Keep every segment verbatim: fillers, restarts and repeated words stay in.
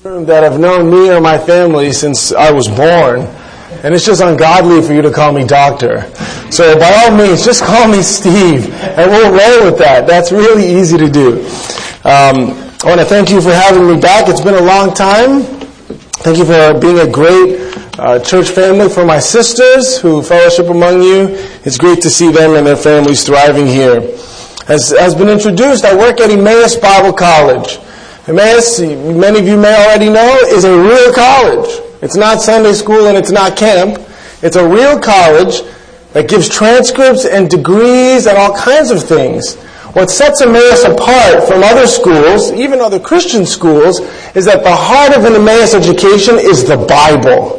that have known me or my family since I was born, and it's just ungodly for you to call me doctor. So by all means, just call me Steve, and we'll roll with that. That's really easy to do. Um, I want to thank you for having me back. It's been a long time. Thank you for being a great uh, church family. For my sisters who fellowship among you, it's great to see them and their families thriving here. As has been introduced, I work at Emmaus Bible College. Emmaus, many of you may already know, is a real college. It's not Sunday school and it's not camp. It's a real college that gives transcripts and degrees and all kinds of things. What sets Emmaus apart from other schools, even other Christian schools, is that the heart of an Emmaus education is the Bible.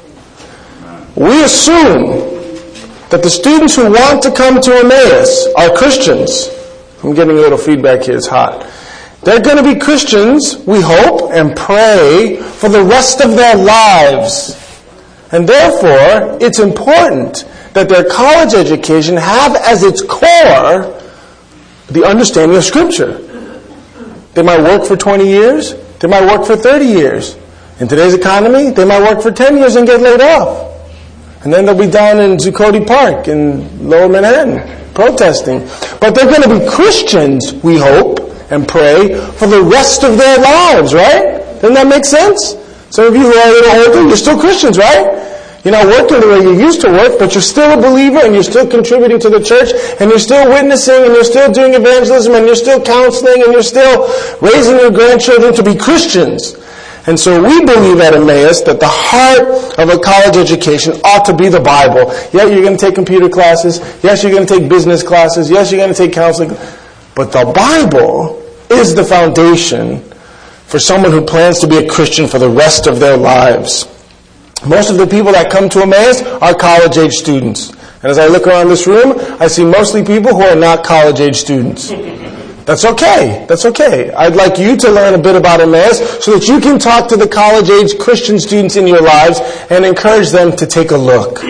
We assume that the students who want to come to Emmaus are Christians. I'm getting a little feedback here, it's hot. They're going to be Christians, we hope, and pray for the rest of their lives. And therefore, it's important that their college education have as its core the understanding of Scripture. They might work for twenty years. They might work for thirty years. In today's economy, they might work for ten years and get laid off. And then they'll be down in Zuccotti Park in Lower Manhattan protesting. But they're going to be Christians, we hope, and pray for the rest of their lives, right? Doesn't that make sense? Some of you who are a little older, you're still Christians, right? You're not working the way you used to work, but you're still a believer and you're still contributing to the church and you're still witnessing and you're still doing evangelism and you're still counseling and you're still raising your grandchildren to be Christians. And so we believe at Emmaus that the heart of a college education ought to be the Bible. Yeah, you're going to take computer classes. Yes, you're going to take business classes. Yes, you're going to take counseling. But the Bible is the foundation for someone who plans to be a Christian for the rest of their lives. Most of the people that come to Emmaus are college-age students. And as I look around this room, I see mostly people who are not college-age students. That's okay. That's okay. I'd like you to learn a bit about Emmaus so that you can talk to the college-age Christian students in your lives and encourage them to take a look.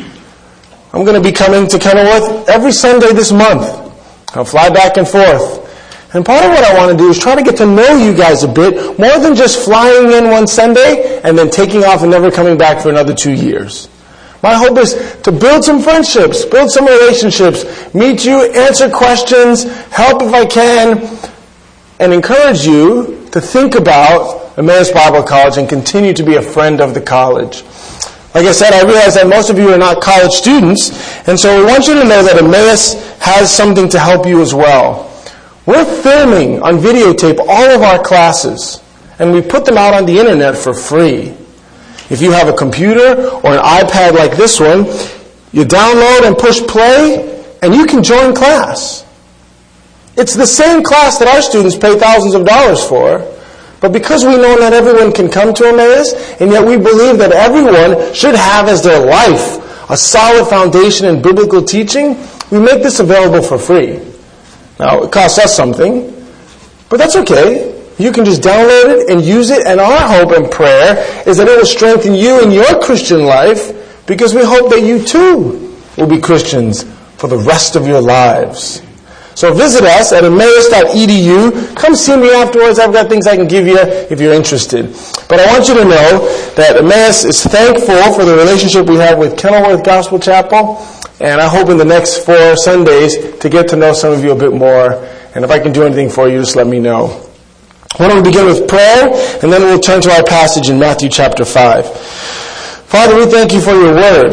I'm going to be coming to Kenilworth every Sunday this month. I'll fly back and forth. And part of what I want to do is try to get to know you guys a bit, more than just flying in one Sunday and then taking off and never coming back for another two years. My hope is to build some friendships, build some relationships, meet you, answer questions, help if I can, and encourage you to think about Emmaus Bible College and continue to be a friend of the college. Like I said, I realize that most of you are not college students, and so I want you to know that Emmaus has something to help you as well. We're filming on videotape all of our classes, and we put them out on the internet for free. If you have a computer or an iPad like this one, you download and push play, and you can join class. It's the same class that our students pay thousands of dollars for, but because we know not everyone can come to Emmaus, and yet we believe that everyone should have as their life a solid foundation in biblical teaching, we make this available for free. Now, it costs us something, but that's okay. You can just download it and use it, and our hope and prayer is that it will strengthen you in your Christian life, because we hope that you too will be Christians for the rest of your lives. So visit us at emmaus dot e d u. Come see me afterwards. I've got things I can give you if you're interested. But I want you to know that Emmaus is thankful for the relationship we have with Kenilworth Gospel Chapel, and I hope in the next four Sundays to get to know some of you a bit more. And if I can do anything for you, just let me know. Why don't we begin with prayer, and then we'll turn to our passage in Matthew chapter five. Father, we thank you for your word.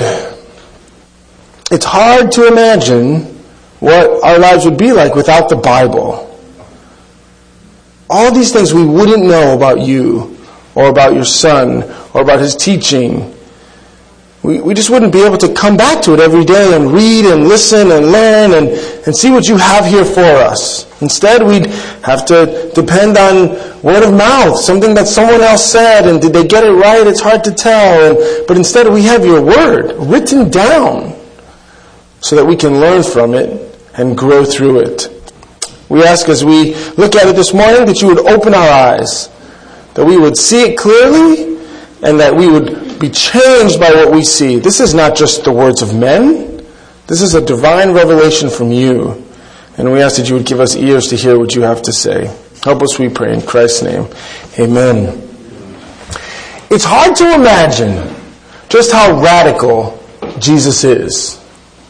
It's hard to imagine what our lives would be like without the Bible. All these things we wouldn't know about you, or about your Son, or about his teaching. We, we just wouldn't be able to come back to it every day and read and listen and learn and, and see what you have here for us. Instead, we'd have to depend on word of mouth, something that someone else said, and did they get it right? It's hard to tell. And, but instead, we have your word written down so that we can learn from it and grow through it. We ask as we look at it this morning that you would open our eyes, that we would see it clearly, and that we would be changed by what we see. This is not just the words of men. This is a divine revelation from you. And we ask that you would give us ears to hear what you have to say. Help us, we pray, in Christ's name. Amen. It's hard to imagine just how radical Jesus is.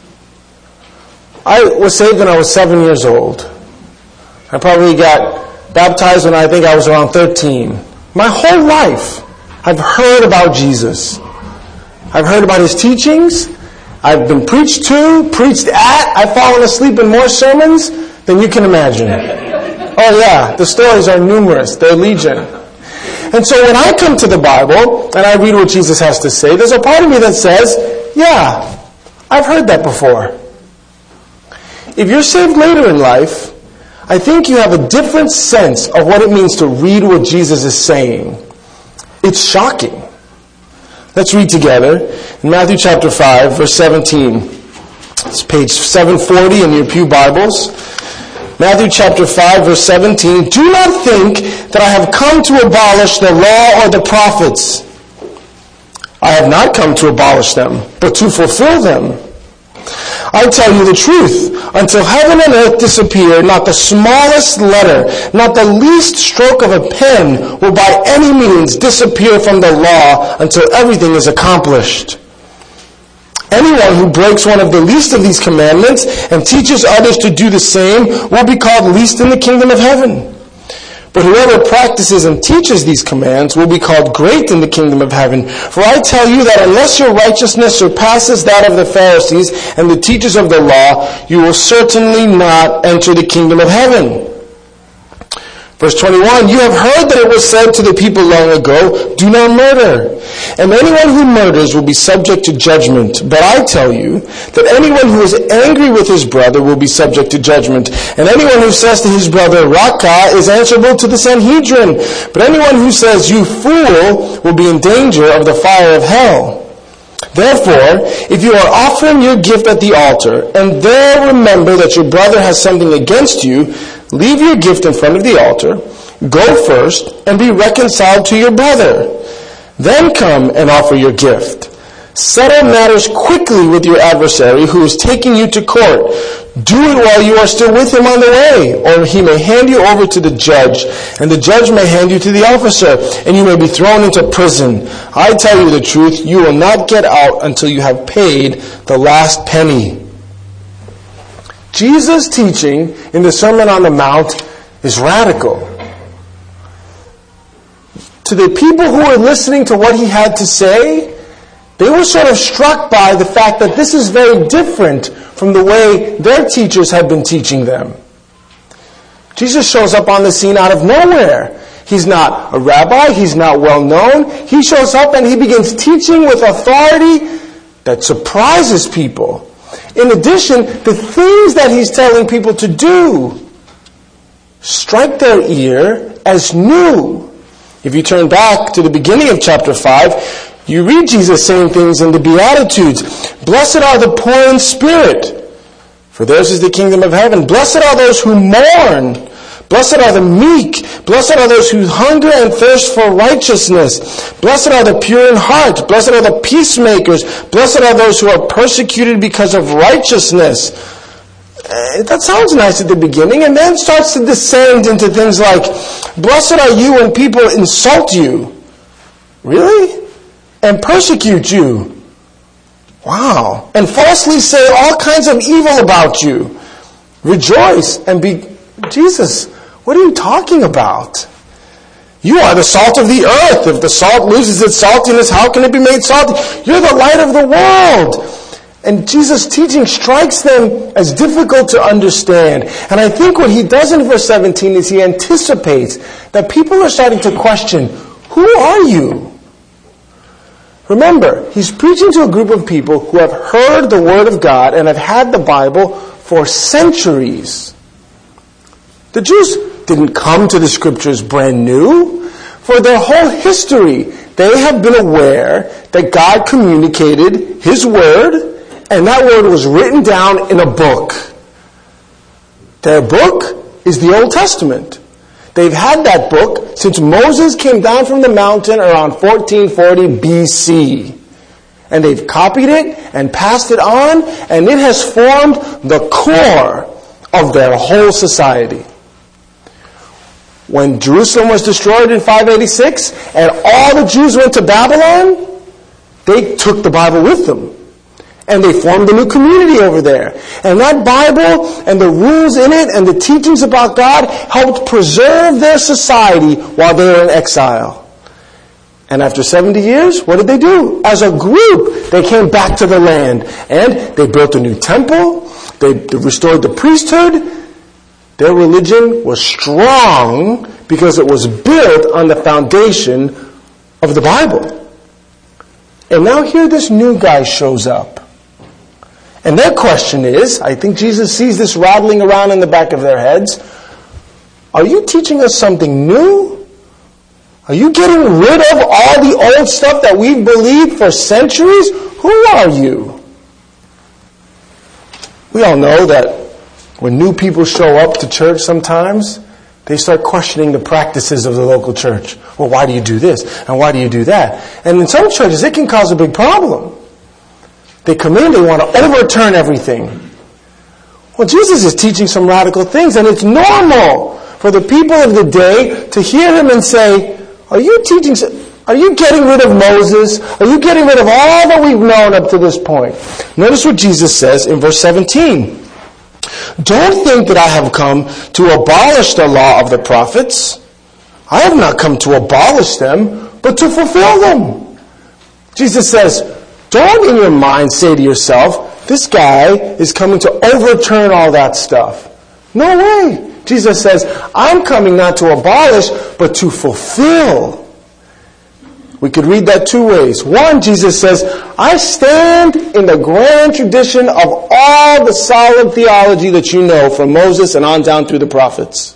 I was saved when I was seven years old. I probably got baptized when I think I was around thirteen. My whole life, I've heard about Jesus. I've heard about his teachings. I've been preached to, preached at. I've fallen asleep in more sermons than you can imagine. Oh yeah, the stories are numerous. They're legion. And so when I come to the Bible and I read what Jesus has to say, there's a part of me that says, yeah, I've heard that before. If you're saved later in life, I think you have a different sense of what it means to read what Jesus is saying. It's shocking. Let's read together in Matthew chapter five, verse seventeen. It's page seven forty in your pew Bibles. Matthew chapter five, verse seventeen. Do not think that I have come to abolish the law or the prophets. I have not come to abolish them, but to fulfill them. I tell you the truth, until heaven and earth disappear, not the smallest letter, not the least stroke of a pen will by any means disappear from the law until everything is accomplished. Anyone who breaks one of the least of these commandments and teaches others to do the same will be called least in the kingdom of heaven. But whoever practices and teaches these commands will be called great in the kingdom of heaven. For I tell you that unless your righteousness surpasses that of the Pharisees and the teachers of the law, you will certainly not enter the kingdom of heaven. Verse twenty-one, you have heard that it was said to the people long ago, do not murder. And anyone who murders will be subject to judgment. But I tell you that anyone who is angry with his brother will be subject to judgment. And anyone who says to his brother, Raca, is answerable to the Sanhedrin. But anyone who says, you fool, will be in danger of the fire of hell. Therefore, if you are offering your gift at the altar, and there remember that your brother has something against you, leave your gift in front of the altar, go first, and be reconciled to your brother. Then come and offer your gift. Settle matters quickly with your adversary who is taking you to court. Do it while you are still with him on the way, or he may hand you over to the judge, and the judge may hand you to the officer, and you may be thrown into prison. I tell you the truth, you will not get out until you have paid the last penny. Jesus' teaching in the Sermon on the Mount is radical. To the people who were listening to what he had to say, they were sort of struck by the fact that this is very different from the way their teachers had been teaching them. Jesus shows up on the scene out of nowhere. He's not a rabbi. He's not well known. He shows up and he begins teaching with authority that surprises people. In addition, the things that he's telling people to do strike their ear as new. If you turn back to the beginning of chapter five, you read Jesus saying things in the Beatitudes. Blessed are the poor in spirit, for theirs is the kingdom of heaven. Blessed are those who mourn. Blessed are the meek. Blessed are those who hunger and thirst for righteousness. Blessed are the pure in heart. Blessed are the peacemakers. Blessed are those who are persecuted because of righteousness. Uh, that sounds nice at the beginning, and then starts to descend into things like, blessed are you when people insult you. Really? And persecute you. Wow. And falsely say all kinds of evil about you. Rejoice and be... Jesus, what are you talking about? You are the salt of the earth. If the salt loses its saltiness, how can it be made salty? You're the light of the world. And Jesus' teaching strikes them as difficult to understand. And I think what he does in verse seventeen is he anticipates that people are starting to question, who are you? Remember, he's preaching to a group of people who have heard the Word of God and have had the Bible for centuries. The Jews didn't come to the Scriptures brand new. For their whole history, they have been aware that God communicated His Word, and that Word was written down in a book. Their book is the Old Testament. They've had that book since Moses came down from the mountain around fourteen forty B C. And they've copied it and passed it on, and it has formed the core of their whole society. when Jerusalem was destroyed in five eighty-six and all the Jews went to Babylon, they took the Bible with them. And they formed a new community over there. And that Bible and the rules in it and the teachings about God helped preserve their society while they were in exile. And after seventy years, what did they do? As a group, they came back to the land. And they built a new temple. They restored the priesthood. Their religion was strong because it was built on the foundation of the Bible. And now here this new guy shows up. And their question is, I think Jesus sees this rattling around in the back of their heads, are you teaching us something new? Are you getting rid of all the old stuff that we've believed for centuries? Who are you? We all know that when new people show up to church sometimes, they start questioning the practices of the local church. Well, why do you do this? And why do you do that? And in some churches, it can cause a big problem. They come in, they want to overturn everything. Well, Jesus is teaching some radical things, and it's normal for the people of the day to hear him and say, are you teaching, are you getting rid of Moses? Are you getting rid of all that we've known up to this point? Notice what Jesus says in verse seventeen. Don't think that I have come to abolish the law of the prophets. I have not come to abolish them, but to fulfill them. Jesus says, don't in your mind say to yourself, this guy is coming to overturn all that stuff. No way. Jesus says, I'm coming not to abolish, but to fulfill. We could read that two ways. One, Jesus says, I stand in the grand tradition of all the solid theology that you know from Moses and on down through the prophets.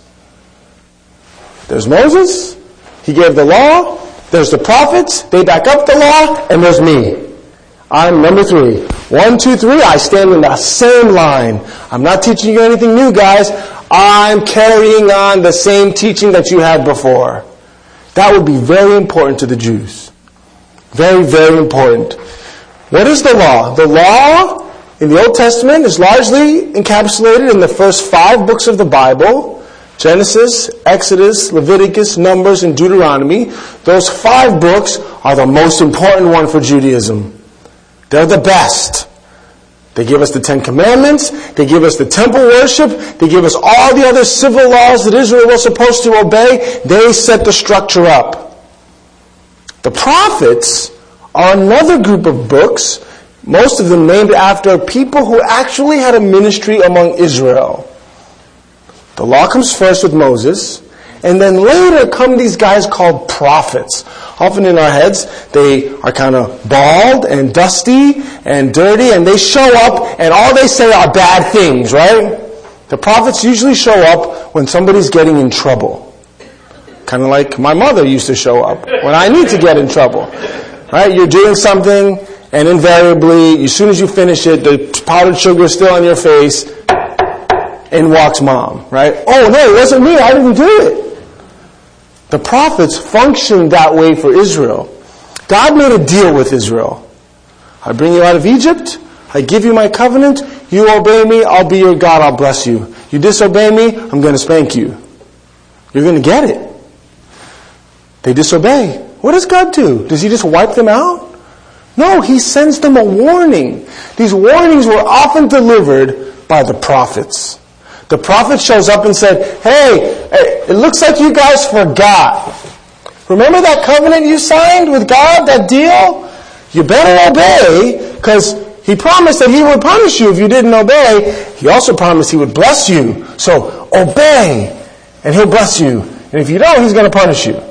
There's Moses. He gave the law. There's the prophets. They back up the law. And there's me. I'm number three. One, two, three. I stand in the same line. I'm not teaching you anything new, guys. I'm carrying on the same teaching that you had before. That would be very important to the Jews. Very, very important. What is the law? The law in the Old Testament is largely encapsulated in the first five books of the Bible. Genesis, Exodus, Leviticus, Numbers, and Deuteronomy. Those five books are the most important one for Judaism. They're the best. They give us the Ten Commandments. They give us the temple worship. They give us all the other civil laws that Israel was supposed to obey. They set the structure up. The prophets are another group of books, most of them named after people who actually had a ministry among Israel. The law comes first with Moses, and then later come these guys called prophets. Often in our heads, they are kind of bald and dusty and dirty, and they show up, and all they say are bad things, right? The prophets usually show up when somebody's getting in trouble. Kind of like my mother used to show up when I need to get in trouble. Right? You're doing something, and invariably, as soon as you finish it, the powdered sugar is still on your face, and walks mom, right? Oh, no, it wasn't me. I didn't do it. The prophets functioned that way for Israel. God made a deal with Israel. I bring you out of Egypt. I give you my covenant. You obey me. I'll be your God. I'll bless you. You disobey me. I'm going to spank you. You're going to get it. They disobey. What does God do? Does he just wipe them out? No, he sends them a warning. These warnings were often delivered by the prophets. The prophet shows up and said, hey, it looks like you guys forgot. Remember that covenant you signed with God, that deal? You better obey, because he promised that he would punish you if you didn't obey. He also promised he would bless you. So obey, and he'll bless you. And if you don't, he's going to punish you.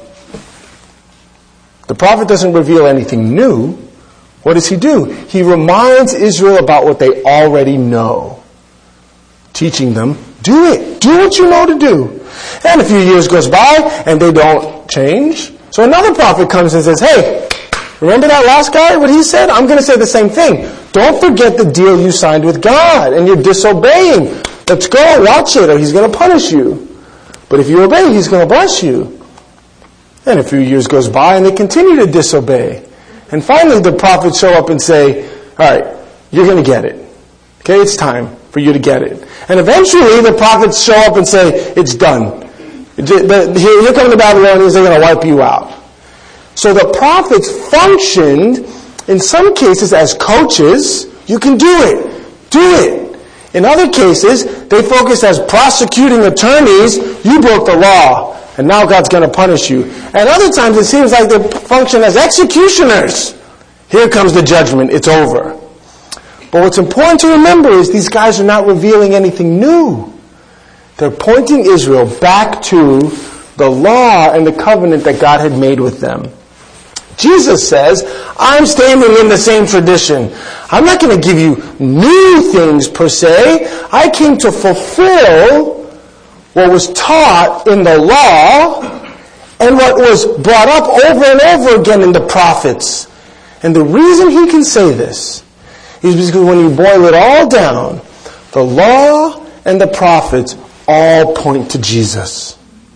The prophet doesn't reveal anything new. What does he do? He reminds Israel about what they already know. Teaching them, do it. Do what you know to do. And a few years goes by, and they don't change. So another prophet comes and says, hey, remember that last guy, what he said? I'm going to say the same thing. Don't forget the deal you signed with God, and you're disobeying. Let's go, watch it, or he's going to punish you. But if you obey, he's going to bless you. And a few years goes by, and they continue to disobey. And finally, the prophets show up and say, all right, you're going to get it. Okay, it's time for you to get it. And eventually, the prophets show up and say, it's done. Here come the Babylonians, they're going to wipe you out. So the prophets functioned, in some cases, as coaches. You can do it. Do it. In other cases, they focused as prosecuting attorneys. You broke the law, and now God's going to punish you. And other times, it seems like they function as executioners. Here comes the judgment. It's over. But what's important to remember is these guys are not revealing anything new. They're pointing Israel back to the law and the covenant that God had made with them. Jesus says, I'm standing in the same tradition. I'm not going to give you new things per se. I came to fulfill what was taught in the law and what was brought up over and over again in the prophets. And the reason he can say this is because when you boil it all down, the law and the prophets all point to Jesus.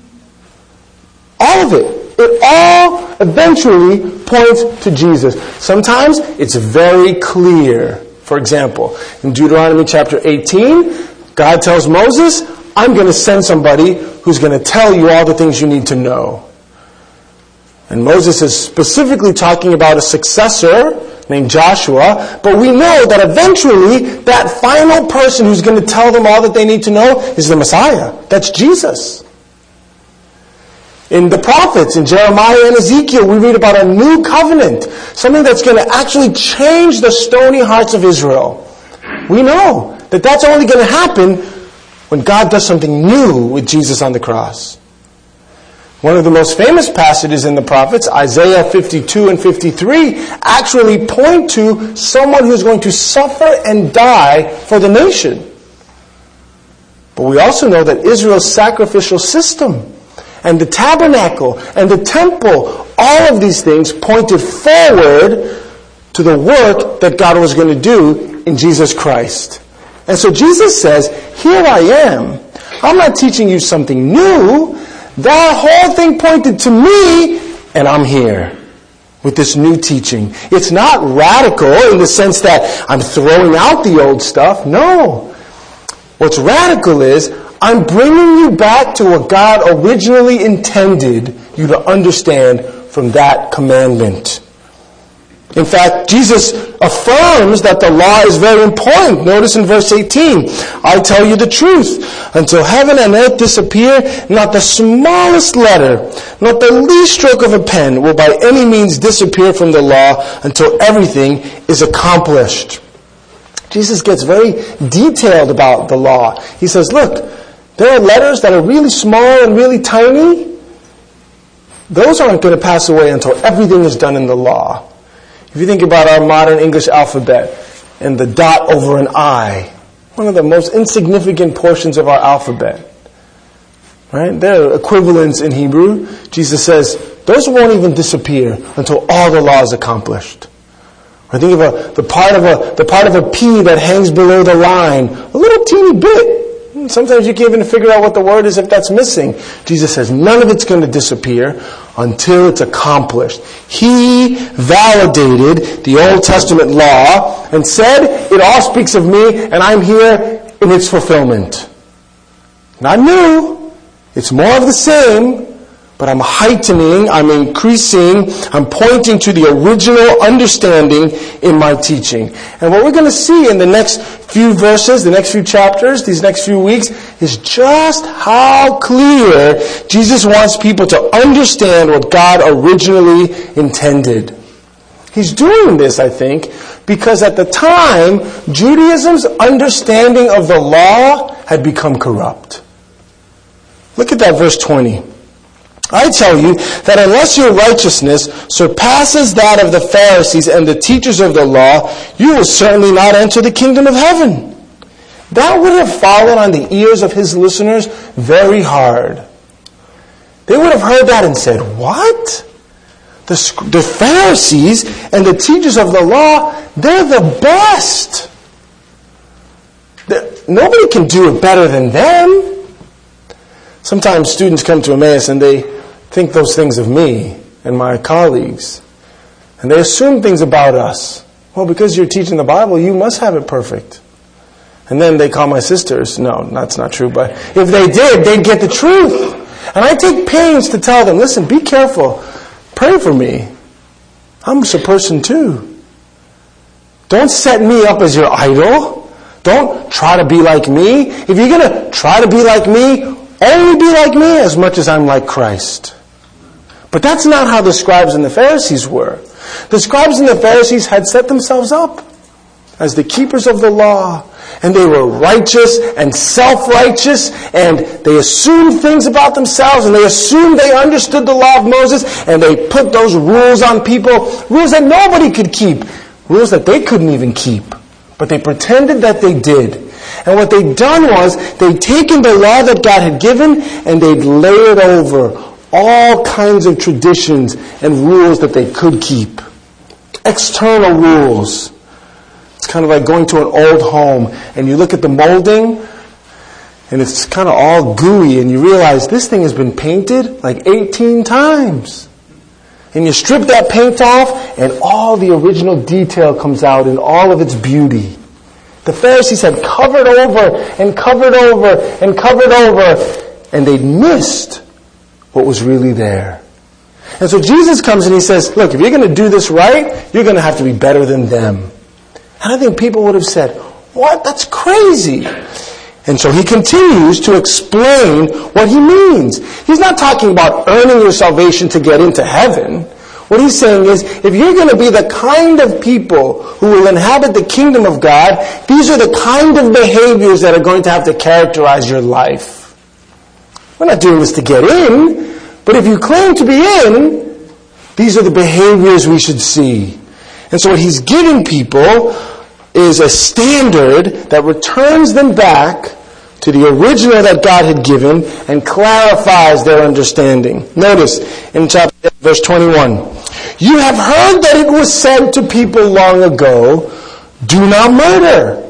All of it. It all eventually points to Jesus. Sometimes it's very clear. For example, in Deuteronomy chapter eighteen, God tells Moses, I'm going to send somebody who's going to tell you all the things you need to know. And Moses is specifically talking about a successor named Joshua, but we know that eventually that final person who's going to tell them all that they need to know is the Messiah. That's Jesus. In the prophets, in Jeremiah and Ezekiel, we read about a new covenant, something that's going to actually change the stony hearts of Israel. We know that that's only going to happen when God does something new with Jesus on the cross. One of the most famous passages in the prophets, Isaiah fifty-two and fifty-three, actually point to someone who's going to suffer and die for the nation. But we also know that Israel's sacrificial system and the tabernacle and the temple, all of these things pointed forward to the work that God was going to do in Jesus Christ. And so Jesus says, here I am. I'm not teaching you something new. That whole thing pointed to me, and I'm here with this new teaching. It's not radical in the sense that I'm throwing out the old stuff. No. What's radical is I'm bringing you back to what God originally intended you to understand from that commandment. In fact, Jesus affirms that the law is very important. Notice in verse eighteen, I tell you the truth. Until heaven and earth disappear, not the smallest letter, not the least stroke of a pen will by any means disappear from the law until everything is accomplished. Jesus gets very detailed about the law. He says, look, there are letters that are really small and really tiny. Those aren't going to pass away until everything is done in the law. If you think about our modern English alphabet and the dot over an I, one of the most insignificant portions of our alphabet, right? There are equivalents in Hebrew. Jesus says, those won't even disappear until all the law is accomplished. Or think of a, the part of a, the part of a P that hangs below the line, a little teeny bit. Sometimes you can't even figure out what the word is if that's missing. Jesus says none of it's going to disappear until it's accomplished. He validated the Old Testament law and said, it all speaks of me and I'm here in its fulfillment. Not new. It's more of the same, but I'm heightening, I'm increasing, I'm pointing to the original understanding in my teaching. And what we're going to see in the next few verses, the next few chapters, these next few weeks, is just how clear Jesus wants people to understand what God originally intended. He's doing this, I think, because at the time, Judaism's understanding of the law had become corrupt. Look at that verse twenty. I tell you that unless your righteousness surpasses that of the Pharisees and the teachers of the law, you will certainly not enter the kingdom of heaven. That would have fallen on the ears of his listeners very hard. They would have heard that and said, what? The, the Pharisees and the teachers of the law, they're the best. They're, nobody can do it better than them. Sometimes students come to Emmaus and they think those things of me and my colleagues. And they assume things about us. Well, because you're teaching the Bible, you must have it perfect. And then they call my sisters. No, that's not true. But if they did, they'd get the truth. And I take pains to tell them, listen, be careful. Pray for me. I'm just a person too. Don't set me up as your idol. Don't try to be like me. If you're going to try to be like me, only be like me as much as I'm like Christ. But that's not how the scribes and the Pharisees were. The scribes and the Pharisees had set themselves up as the keepers of the law. And they were righteous and self-righteous, and they assumed things about themselves, and they assumed they understood the law of Moses, and they put those rules on people, rules that nobody could keep, rules that they couldn't even keep. But they pretended that they did. And what they'd done was, they'd taken the law that God had given, and they'd layered over all kinds of traditions and rules that they could keep. External rules. It's kind of like going to an old home and you look at the molding and it's kind of all gooey and you realize this thing has been painted like eighteen times. And you strip that paint off and all the original detail comes out in all of its beauty. The Pharisees had covered over and covered over and covered over and they'd missed what was really there. And so Jesus comes and he says, look, if you're going to do this right, you're going to have to be better than them. And I think people would have said, what? That's crazy. And so he continues to explain what he means. He's not talking about earning your salvation to get into heaven. What he's saying is, if you're going to be the kind of people who will inhabit the kingdom of God, these are the kind of behaviors that are going to have to characterize your life. We're not doing this to get in, but if you claim to be in, these are the behaviors we should see. And so what he's giving people is a standard that returns them back to the original that God had given and clarifies their understanding. Notice in chapter verse twenty-one, you have heard that it was said to people long ago, do not murder.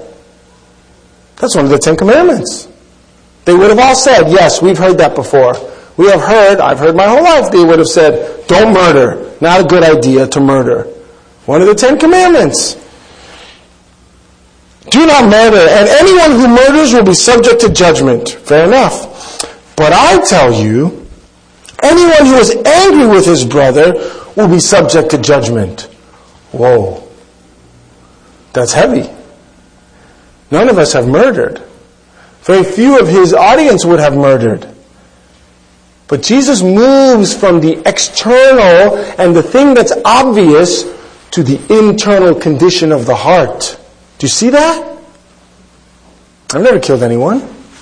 That's one of the Ten Commandments. They would have all said, yes, we've heard that before. We have heard, I've heard my whole life, they would have said, don't murder. Not a good idea to murder. One of the Ten Commandments. Do not murder, and anyone who murders will be subject to judgment. Fair enough. But I tell you, anyone who is angry with his brother will be subject to judgment. Whoa. That's heavy. None of us have murdered. Very few of his audience would have murdered. But Jesus moves from the external and the thing that's obvious to the internal condition of the heart. Do you see that? I've never killed anyone.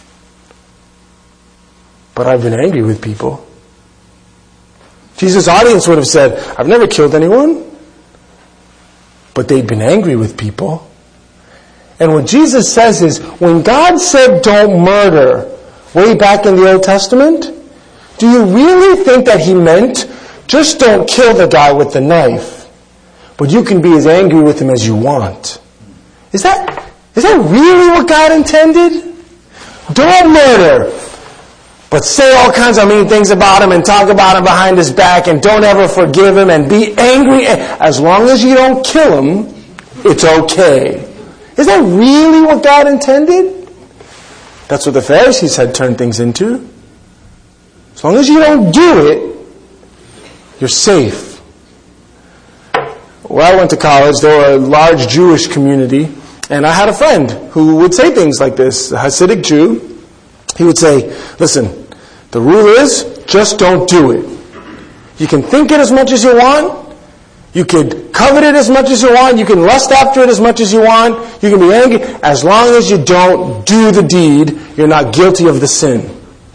But I've been angry with people. Jesus' audience would have said, I've never killed anyone. But they'd been angry with people. And what Jesus says is, when God said don't murder, way back in the Old Testament, do you really think that he meant, just don't kill the guy with the knife, but you can be as angry with him as you want? Is that, is that really what God intended? Don't murder, but say all kinds of mean things about him and talk about him behind his back and don't ever forgive him and be angry. As long as you don't kill him, it's okay. Is that really what God intended? That's what the Pharisees had turned things into. As long as you don't do it, you're safe. Where I went to college, there were a large Jewish community, and I had a friend who would say things like this, a Hasidic Jew. He would say, listen, the rule is, just don't do it. You can think it as much as you want. You could covet it as much as you want. You can lust after it as much as you want. You can be angry. As long as you don't do the deed, you're not guilty of the sin.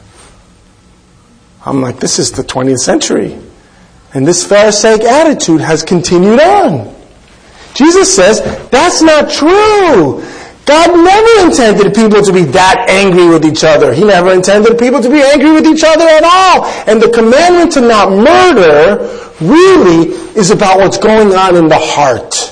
I'm like, this is the twentieth century. And this Pharisaic attitude has continued on. Jesus says, that's not true. God never intended people to be that angry with each other. He never intended people to be angry with each other at all. And the commandment to not murder really is about what's going on in the heart.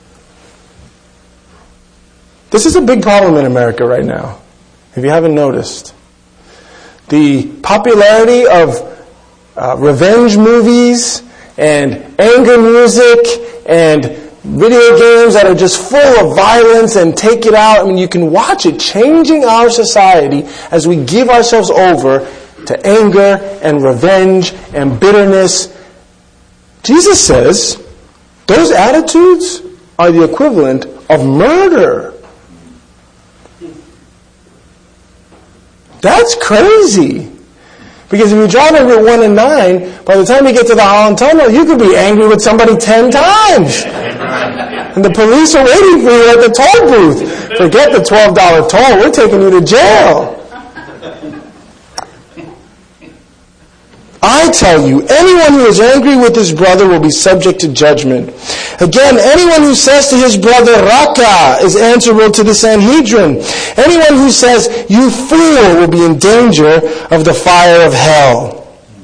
This is a big problem in America right now, if you haven't noticed. The popularity of uh, revenge movies and anger music and video games that are just full of violence and take it out. I mean, you can watch it changing our society as we give ourselves over to anger and revenge and bitterness. Jesus says those attitudes are the equivalent of murder. That's crazy. Because if you drive on Route one and nine, by the time you get to the Holland Tunnel, you could be angry with somebody ten times. And the police are waiting for you at the toll booth. Forget the twelve dollars toll, we're taking you to jail. I tell you, anyone who is angry with his brother will be subject to judgment. Again, anyone who says to his brother, Raka, is answerable to the Sanhedrin. Anyone who says, you fool, will be in danger of the fire of hell.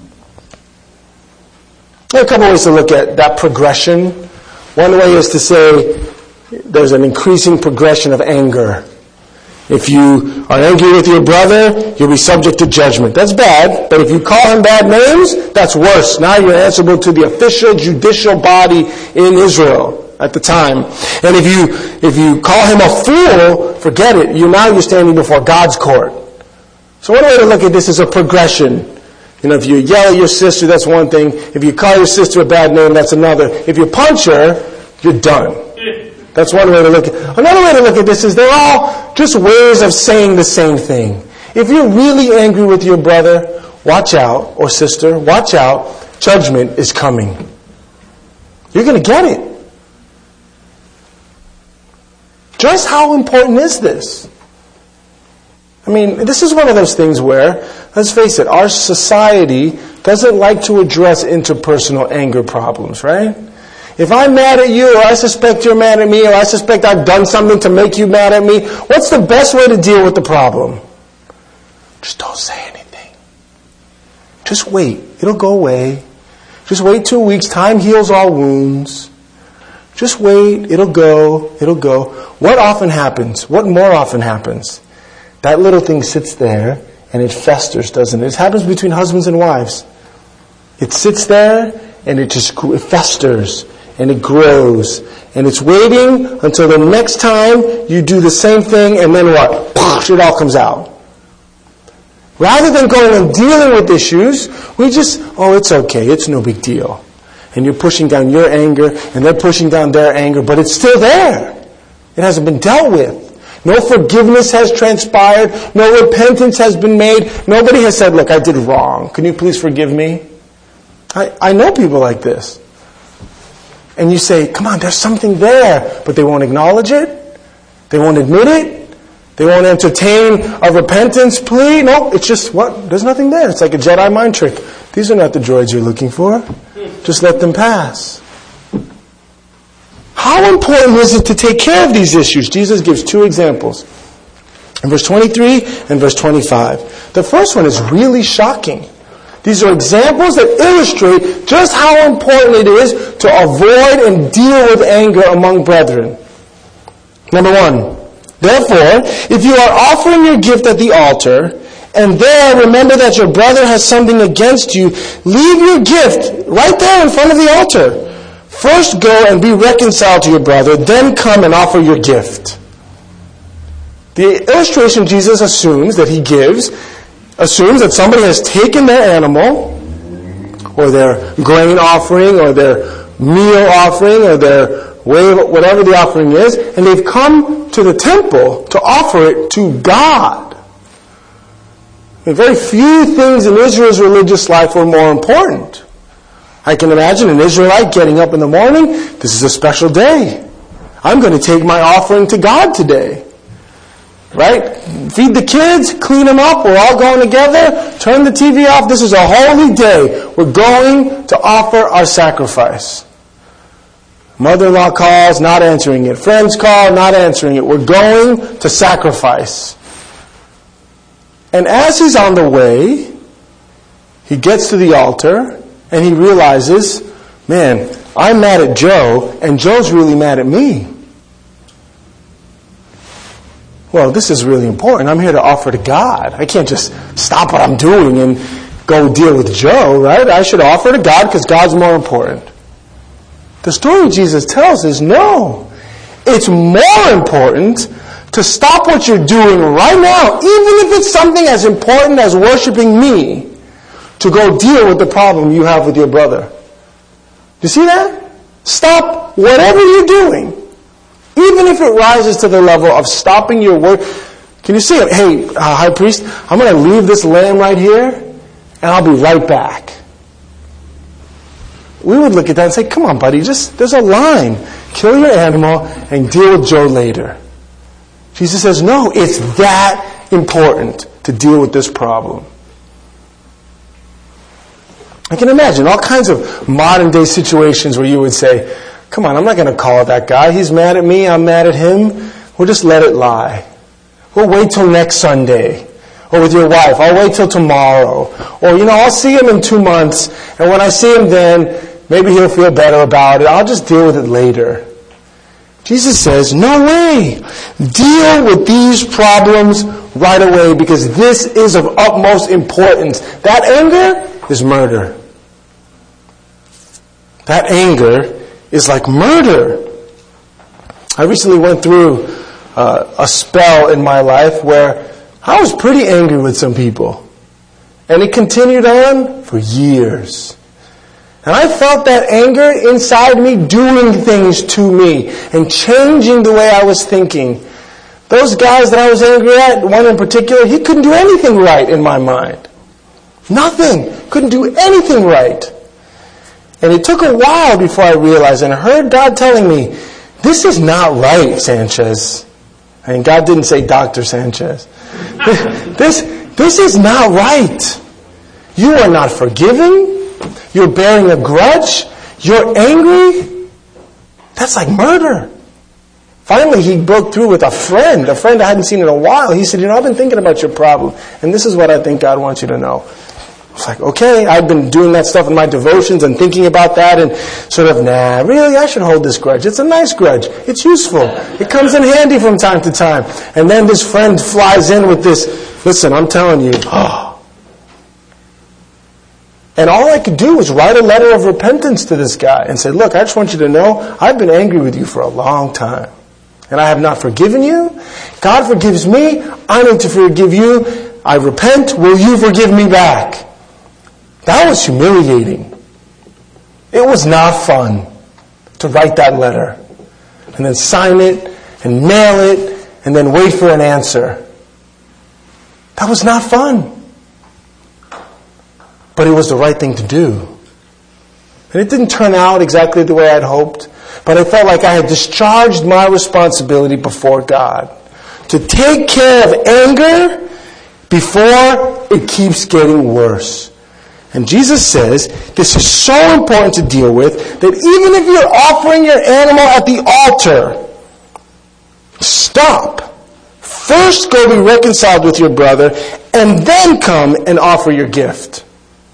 There are a couple ways to look at that progression. One way is to say there's an increasing progression of anger. If you are angry with your brother, you'll be subject to judgment. That's bad, but if you call him bad names, that's worse. Now you're answerable to the official judicial body in Israel at the time. And if you if you call him a fool, forget it. You now you're standing before God's court. So one way to look at this is a progression. You know, if you yell at your sister, that's one thing. If you call your sister a bad name, that's another. If you punch her, you're done. That's one way to look at it. Another way to look at this is they're all just ways of saying the same thing. If you're really angry with your brother, watch out, or sister, watch out. Judgment is coming. You're going to get it. Just how important is this? I mean, this is one of those things where, let's face it, our society doesn't like to address interpersonal anger problems, right? If I'm mad at you, or I suspect you're mad at me, or I suspect I've done something to make you mad at me, what's the best way to deal with the problem? Just don't say anything. Just wait. It'll go away. Just wait two weeks. Time heals all wounds. Just wait. It'll go. It'll go. What often happens? What more often happens? That little thing sits there and it festers, doesn't it? It happens between husbands and wives. It sits there and it just it festers. And it grows. And it's waiting until the next time you do the same thing, and then what? It all comes out. Rather than going and dealing with issues, we just, oh, it's okay, it's no big deal. And you're pushing down your anger, and they're pushing down their anger, but it's still there. It hasn't been dealt with. No forgiveness has transpired. No repentance has been made. Nobody has said, look, I did wrong. Can you please forgive me? I, I know people like this. And you say, come on, there's something there. But they won't acknowledge it. They won't admit it. They won't entertain a repentance plea. No, it's just, what? There's nothing there. It's like a Jedi mind trick. These are not the droids you're looking for. Just let them pass. How important is it to take care of these issues? Jesus gives two examples. In verse twenty-three and verse twenty-five. The first one is really shocking. These are examples that illustrate just how important it is to avoid and deal with anger among brethren. Number one, therefore, if you are offering your gift at the altar, and there remember that your brother has something against you, leave your gift right there in front of the altar. First go and be reconciled to your brother, then come and offer your gift. The illustration Jesus assumes that he gives assumes that somebody has taken their animal, or their grain offering, or their meal offering, or their whatever the offering is, and they've come to the temple to offer it to God. And very few things in Israel's religious life were more important. I can imagine an Israelite getting up in the morning, this is a special day. I'm going to take my offering to God today. Right? Feed the kids, clean them up, we're all going together, turn the T V off, this is a holy day. We're going to offer our sacrifice. Mother-in-law calls, not answering it. Friends call, not answering it. We're going to sacrifice. And as he's on the way, he gets to the altar, and he realizes, man, I'm mad at Joe, and Joe's really mad at me. Well, this is really important. I'm here to offer to God. I can't just stop what I'm doing and go deal with Joe, right? I should offer to God because God's more important. The story Jesus tells is no. It's more important to stop what you're doing right now, even if it's something as important as worshiping me, to go deal with the problem you have with your brother. Do you see that? Stop whatever you're doing, even if it rises to the level of stopping your work. Can you see it? Hey, uh, high priest, I'm going to leave this lamb right here, and I'll be right back. We would look at that and say, come on, buddy, just there's a line. Kill your animal and deal with Joe later. Jesus says, no, it's that important to deal with this problem. I can imagine all kinds of modern day situations where you would say, come on, I'm not going to call that guy. He's mad at me, I'm mad at him. We'll just let it lie. We'll wait till next Sunday. Or with your wife, I'll wait till tomorrow. Or, you know, I'll see him in two months. And when I see him then, maybe he'll feel better about it. I'll just deal with it later. Jesus says, no way. Deal with these problems right away because this is of utmost importance. That anger is murder. That anger is like murder. I recently went through uh, a spell in my life where I was pretty angry with some people. And it continued on for years. And I felt that anger inside me doing things to me and changing the way I was thinking. Those guys that I was angry at, one in particular, he couldn't do anything right in my mind. Nothing. Couldn't do anything right. And it took a while before I realized and I heard God telling me, this is not right, Sanchez. And God didn't say Doctor Sanchez. This, this is not right. You are not forgiving. You're bearing a grudge. You're angry. That's like murder. Finally, he broke through with a friend, a friend I hadn't seen in a while. He said, you know, I've been thinking about your problem, and this is what I think God wants you to know. It's like, okay, I've been doing that stuff in my devotions and thinking about that and sort of, nah, really, I should hold this grudge. It's a nice grudge. It's useful. It comes in handy from time to time. And then this friend flies in with this, listen, I'm telling you, oh. And all I could do was write a letter of repentance to this guy and say, look, I just want you to know, I've been angry with you for a long time. And I have not forgiven you. God forgives me. I need to forgive you. I repent. Will you forgive me back? That was humiliating. It was not fun to write that letter and then sign it and mail it and then wait for an answer. That was not fun. But it was the right thing to do. And it didn't turn out exactly the way I'd hoped, but I felt like I had discharged my responsibility before God to take care of anger before it keeps getting worse. And Jesus says this is so important to deal with that even if you're offering your animal at the altar, stop. First go be reconciled with your brother and then come and offer your gift.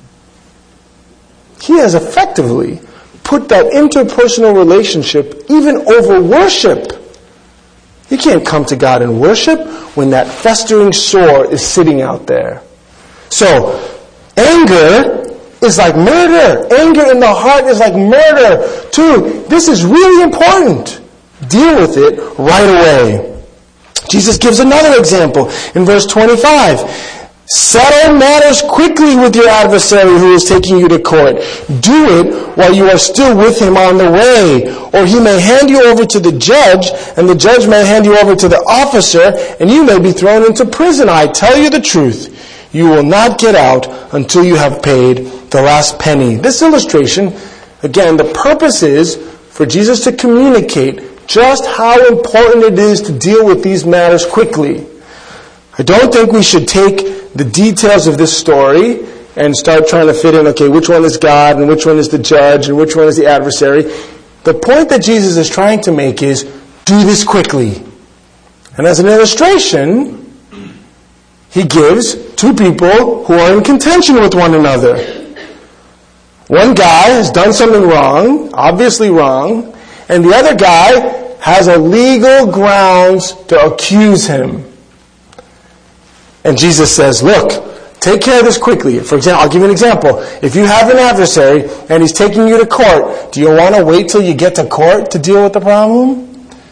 He has effectively put that interpersonal relationship even over worship. You can't come to God and worship when that festering sore is sitting out there. So, anger is like murder. Anger in the heart is like murder. Two, this is really important. Deal with it right away. Jesus gives another example in verse twenty-five. Settle matters quickly with your adversary who is taking you to court. Do it while you are still with him on the way, or he may hand you over to the judge, and the judge may hand you over to the officer, and you may be thrown into prison. I tell you the truth, you will not get out until you have paid the last penny. This illustration, again, the purpose is for Jesus to communicate just how important it is to deal with these matters quickly. I don't think we should take the details of this story and start trying to fit in, okay, which one is God and which one is the judge and which one is the adversary. The point that Jesus is trying to make is, do this quickly. And as an illustration, he gives two people who are in contention with one another. One guy has done something wrong, obviously wrong, and the other guy has a legal grounds to accuse him. And Jesus says, look, take care of this quickly. For example, I'll give you an example. If you have an adversary and he's taking you to court, do you want to wait till you get to court to deal with the problem?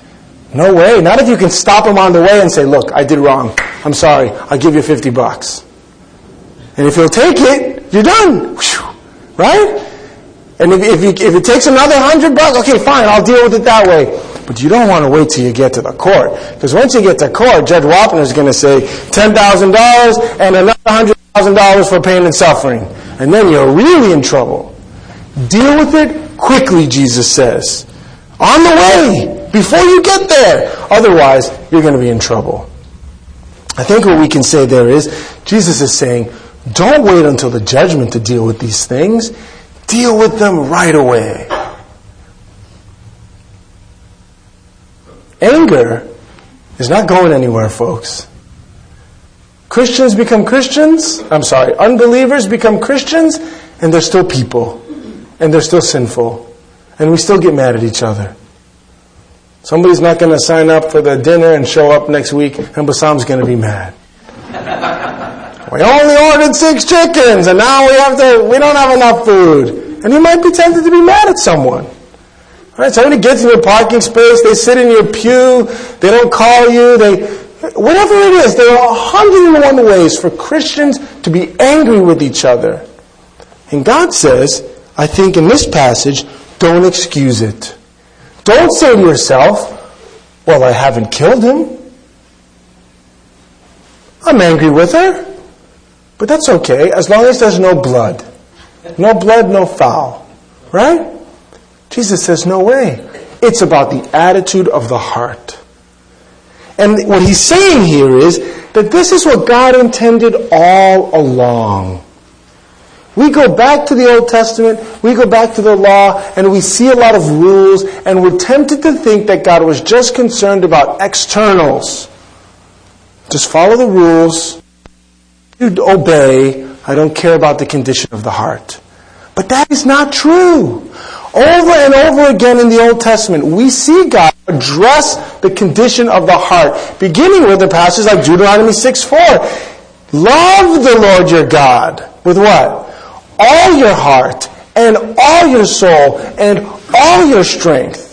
No way. Not if you can stop him on the way and say, look, I did wrong. I'm sorry. I'll give you fifty bucks. And if he'll take it, you're done. Right? And if, if, you, if it takes another hundred bucks, okay, fine, I'll deal with it that way. But you don't want to wait till you get to the court. Because once you get to court, Judge Wapner is going to say ten thousand dollars and another one hundred thousand dollars for pain and suffering. And then you're really in trouble. Deal with it quickly, Jesus says. On the way, before you get there. Otherwise, you're going to be in trouble. I think what we can say there is, Jesus is saying, don't wait until the judgment to deal with these things. Deal with them right away. Anger is not going anywhere, folks. Christians become Christians, I'm sorry, unbelievers become Christians, and they're still people. And they're still sinful. And we still get mad at each other. Somebody's not going to sign up for the dinner and show up next week, and Basam's going to be mad. We only ordered six chickens, and now we have to, we don't have enough food. And you might be tempted to be mad at someone. Right? Somebody gets in your parking space, they sit in your pew, they don't call you, they, whatever it is, there are a hundred and one ways for Christians to be angry with each other. And God says, I think in this passage, don't excuse it. Don't say to yourself, well, I haven't killed him. I'm angry with her. But that's okay, as long as there's no blood. No blood, no foul. Right? Jesus says, no way. It's about the attitude of the heart. And what he's saying here is that this is what God intended all along. We go back to the Old Testament, we go back to the law, and we see a lot of rules, and we're tempted to think that God was just concerned about externals. Just follow the rules. You obey. I don't care about the condition of the heart. But that is not true. Over and over again in the Old Testament, we see God address the condition of the heart, beginning with a passage like Deuteronomy six four. Love the Lord your God with what? All your heart and all your soul and all your strength.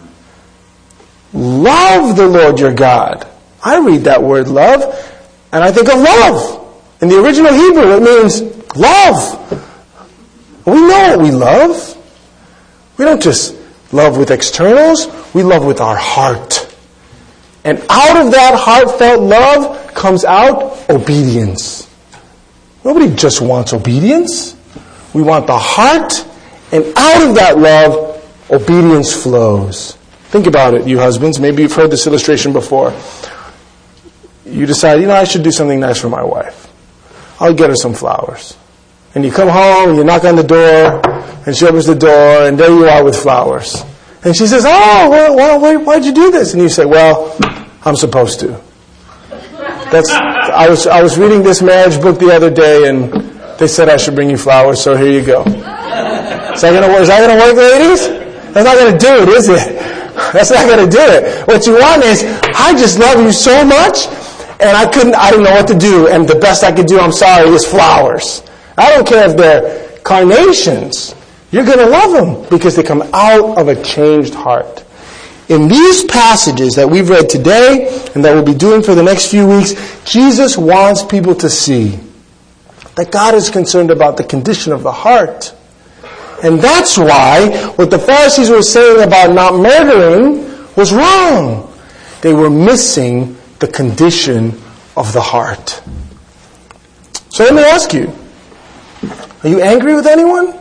Love the Lord your God. I read that word love, and I think of love. In the original Hebrew, it means love. We know what we love. We don't just love with externals. We love with our heart. And out of that heartfelt love comes out obedience. Nobody just wants obedience. We want the heart, and out of that love, obedience flows. Think about it, you husbands. Maybe you've heard this illustration before. You decide, you know, I should do something nice for my wife. I'll get her some flowers. And you come home, and you knock on the door, and she opens the door, and there you are with flowers. And she says, oh, well, well, why'd you do this? And you say, well, I'm supposed to. That's. I was I was reading this marriage book the other day, and they said I should bring you flowers, so here you go. Is that gonna work? Is that gonna work, ladies? That's not gonna do it, is it? That's not gonna do it. What you want is, I just love you so much, and I couldn't. I didn't know what to do, and the best I could do, I'm sorry, is flowers. I don't care if they're carnations. You're going to love them because they come out of a changed heart. In these passages that we've read today and that we'll be doing for the next few weeks, Jesus wants people to see that God is concerned about the condition of the heart. And that's why what the Pharisees were saying about not murdering was wrong. They were missing the condition of the heart. So let me ask you, are you angry with anyone?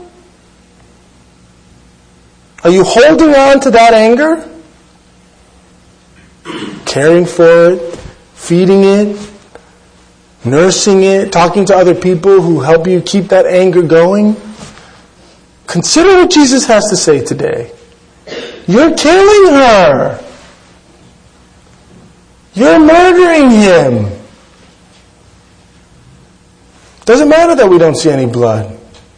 Are you holding on to that anger? Caring for it, feeding it, nursing it, talking to other people who help you keep that anger going? Consider what Jesus has to say today. You're killing her. You're murdering him. Doesn't matter that we don't see any blood.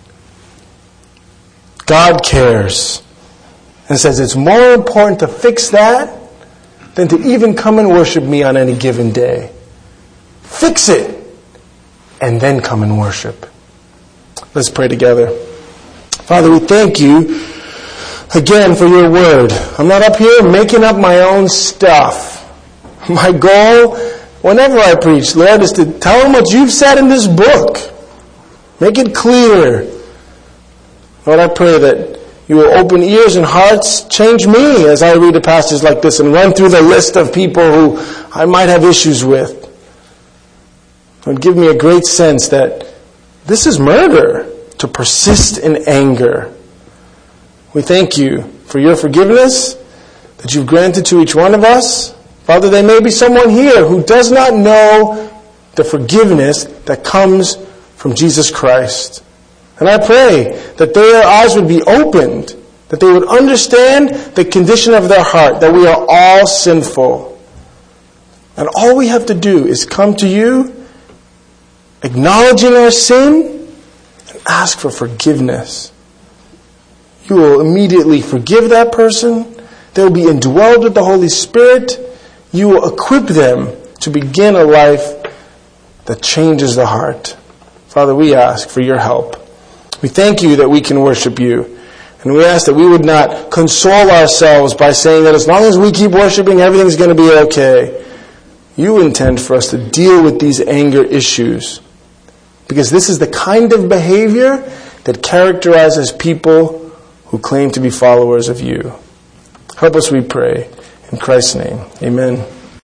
God cares. And says it's more important to fix that than to even come and worship me on any given day. Fix it. And then come and worship. Let's pray together. Father, we thank you again for your word. I'm not up here making up my own stuff. My goal, whenever I preach, Lord, is to tell them what you've said in this book. Make it clear. Lord, I pray that you will open ears and hearts, change me as I read a passage like this and run through the list of people who I might have issues with. Lord, give me a great sense that this is murder, to persist in anger. We thank you for your forgiveness that you've granted to each one of us. Father, there may be someone here who does not know the forgiveness that comes from Jesus Christ. And I pray that their eyes would be opened, that they would understand the condition of their heart, that we are all sinful. And all we have to do is come to you, acknowledging our sin, and ask for forgiveness. You will immediately forgive that person. They will be indwelled with the Holy Spirit. You will equip them to begin a life that changes the heart. Father, we ask for your help. We thank you that we can worship you. And we ask that we would not console ourselves by saying that as long as we keep worshiping, everything's going to be okay. You intend for us to deal with these anger issues. Because this is the kind of behavior that characterizes people who claim to be followers of you. Help us, we pray. In Christ's name, amen.